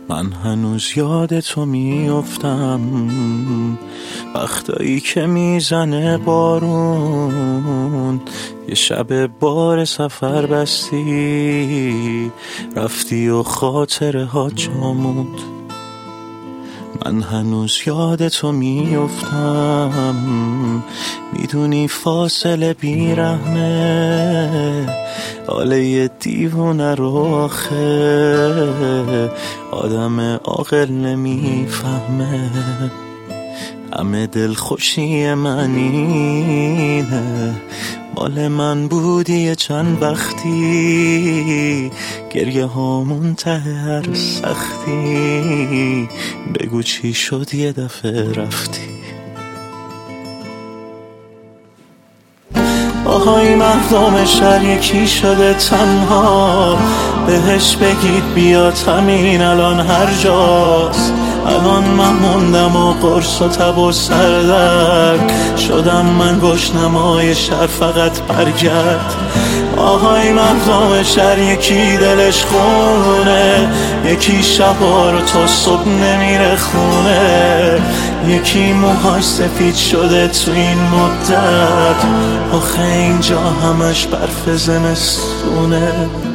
من هنوز یاد تو میافتم، وقتایی که میزنه بارون، یه شب بار سفر بستی رفتی و خاطره ها جاموند. من هنوز یاد تو میافتم، میدونی فاصله بیرحمه، حاله یه دیوونه رو آخه آدم عاقل نمیفهمه. همه دلخوشی من اینه، مال من بودی چند وقتی، گریه هامون ته هر سختی، بگو چی شد یه دفعه رفتی. آهای مردم شهر یکی شده تنها، بهش بگید بیاد همین الان هر جاست. الان من موندم و قرص و تب و سردرد شدم، من گشنمای شهر فقط برگرد. آهای مردم شهر یکی دلش خونه، یکی شبا رو تا صبح نمیره خونه، یکی موهاش سفید شده تو این مدت، آخه اینجا همش برف زمستونه.